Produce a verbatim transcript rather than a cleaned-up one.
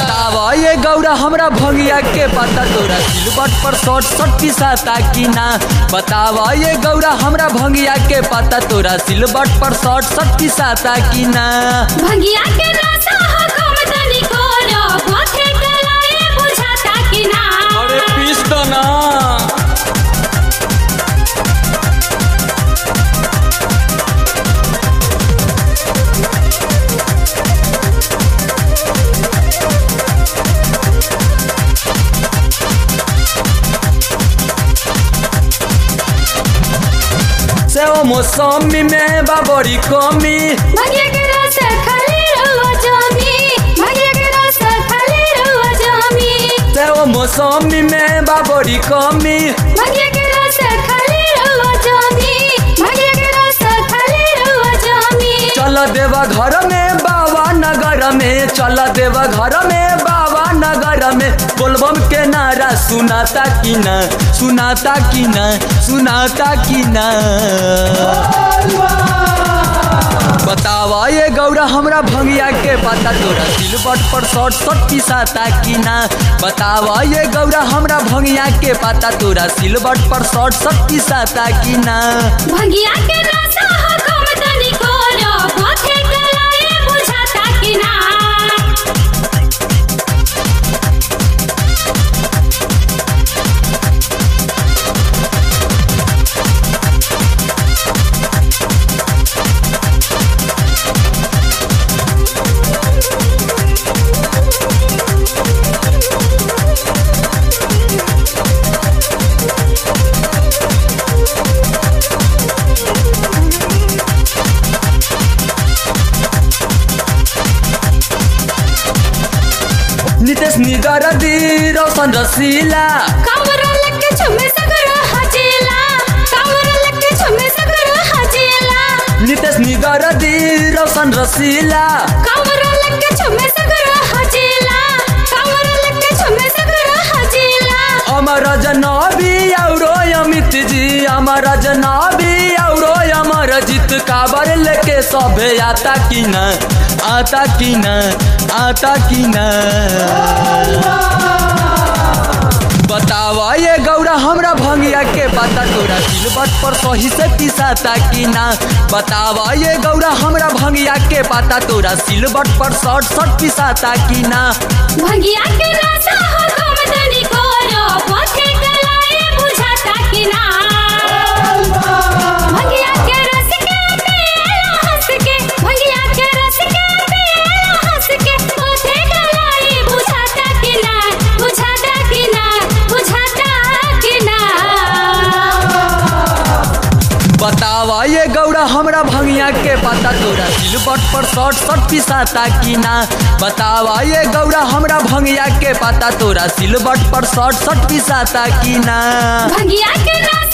बतावा ये गौरा हमरा भंगिया के पता तोरा सिलबट पर शॉर्ट शॉर्ट पिसाता कि ना। बतावा ये गौरा हमरा भंगिया के पता तोरा सिलबट पर शॉर्ट शॉर्ट पिसाता कि ना। भंगिया के नशा हो कम तनी कोरो पथे गलाए बुझाता कि ना। अरे पीस दो ना। सेव मौसमी में बाबरी कमी भंगिया के रस खाली रहुआ जामी। भंगिया के रस खाली रहुआ जामी। सेव मौसमी में बाबरी कमी भंगिया के रस खाली रहुआ जामी। भंगिया के रस खाली रहुआ जामी। चल देवा घर में बाबा नगर में चल देवा घर में बाबा नगर में बोलबम के नारा सुनाता कि ना सुनाता कि ना सुनाता कि ना। बतावा ये गौरा हमरा भंगिया के पता तोरा सिलबट पर शॉर्ट शॉर्ट पिसाता कि ना। बतावा ये गौरा हमरा भंगिया के पता तोरा सिलबट पर शॉर्ट शॉर्ट पिसाता कि ना। भंगिया के नशा हो कम तनी कोरो पथे गलाए बुझाता कि ना। नितेश निगरदी रोशन रसीला कावरा लके झुमे सगर हजेला। कावरा लके झुमे सगर हजेला। नितेश निगरदी रोशन रसीला कावरा लके झुमे सगर हजेला। कावरा लके झुमे सगर हजेला। अमर जनबी औरो अमित जी अमर जनबी औरो अमर जीत काबर लेके सभे आता कि ना आता कि ना आता कि ना। बतावा ये गौरा हमरा भंगिया के पता तोरा सिलबट पर सही से पिसाता कि ना। बतावा ये गौरा हमरा भंगिया के पता तोरा सिलबट पर शॉर्ट शॉर्ट पिसाता कि ना। भंगिया के नशा हो कम तनी कोरो पथे गलाए बुझाता कि ना। भंगिया के रस के पिएला हंस के। भंगिया के रस के पिएला हंस के पथे गलाए बुझाता कि ना। बुझाता कि ना। बुझाता कि ना। बतावा ये गौरा हमरा भंगिया के पता तोरा सिलबट पर शॉर्ट शॉर्ट पिसाता कि ना। बतावा ये गौरा हमरा भंगिया के पता तोरा सिलबट पर शॉर्ट शॉर्ट पिसाता कि ना। भंगिया के नशा